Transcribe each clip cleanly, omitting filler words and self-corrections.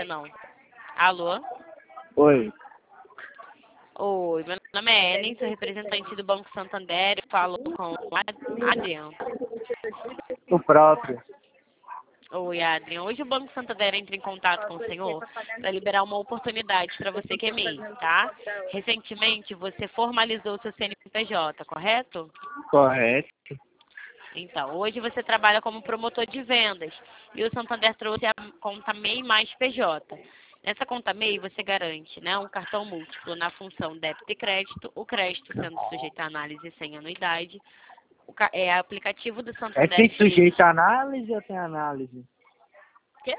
não. Alô? Oi. Oi, meu nome é Ellen, sou representante do Banco Santander, eu falo com o Adriano. O próprio. Oi, Adriano. Hoje o Banco Santander entra em contato com o senhor para liberar uma oportunidade para você que é MEI, tá? Recentemente você formalizou o seu CNPJ, correto? Correto. Então, hoje você trabalha como promotor de vendas e o Santander trouxe a conta MEI mais PJ. Nessa conta MEI você garante, né, um cartão múltiplo na função débito e crédito, o crédito sendo sujeito a análise sem anuidade, aplicativo do É Santander sem X. sujeito a análise ou tem análise? Quê?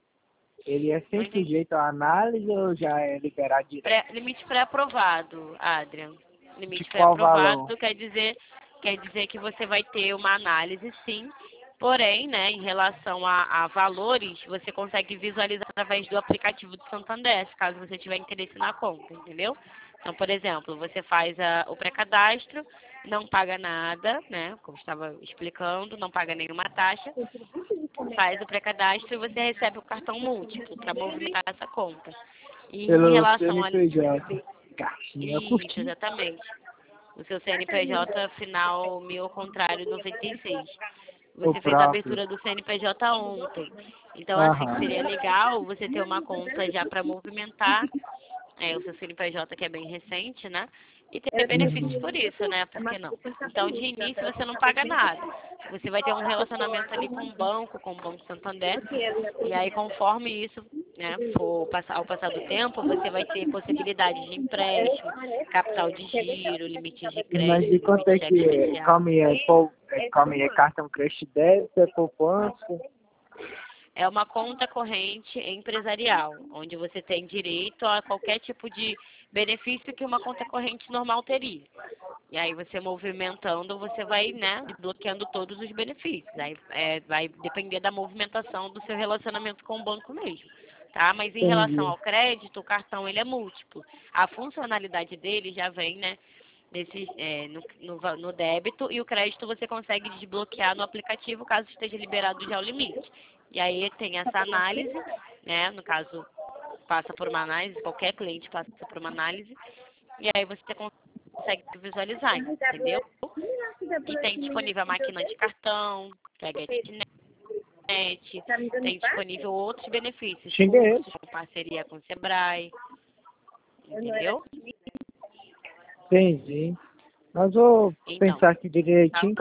Ele é Não sem entendi. sujeito a análise ou já é liberado direto? Limite pré-aprovado, Adrian. De Limite qual valor? pré-aprovado quer dizer que você vai ter uma análise, sim. Porém, né, em relação a valores, você consegue visualizar através do aplicativo do Santander, caso você tiver interesse na conta, entendeu? Então, por exemplo, você faz o pré-cadastro, não paga nada, né, como estava explicando, não paga nenhuma taxa, faz o pré-cadastro e você recebe o cartão múltiplo para movimentar essa conta. E em Pelo relação a... CNPJ. Caixinha, eu Isso, curti. exatamente. O seu CNPJ final 1000 ao contrário 96. O Você fez a próprio. abertura do CNPJ ontem. Então, assim, Aham. seria legal você ter uma conta já para movimentar o seu CNPJ, que é bem recente, né? E ter benefícios por isso, né? Por que não? Então, de início, você não paga nada. Você vai ter um relacionamento ali com com o Banco Santander. E aí, conforme isso, né, ao passar do tempo, você vai ter possibilidades de empréstimo, capital de giro, limites de Mas crédito, de quanto limite de é cheque que é? especial. Como é cartão crédito débito, é poupança? É uma conta corrente empresarial, onde você tem direito a qualquer tipo de benefício que uma conta corrente normal teria. E aí você movimentando, você vai, né, desbloqueando todos os benefícios. Aí vai depender da movimentação do seu relacionamento com o banco mesmo, tá? Mas em relação Entendi. ao crédito, o cartão ele é múltiplo. A funcionalidade dele já vem, né, no débito, e o crédito você consegue desbloquear no aplicativo caso esteja liberado já o limite. E aí tem essa análise, né? No caso, passa por uma análise, qualquer cliente passa por uma análise, e aí você consegue visualizar, entendeu? E tem disponível a máquina de cartão, PagNet, tem disponível outros benefícios, Xinga ele. cursos com parceria com o Sebrae, entendeu? Entendi. Mas vou Então, pensar aqui tá direitinho.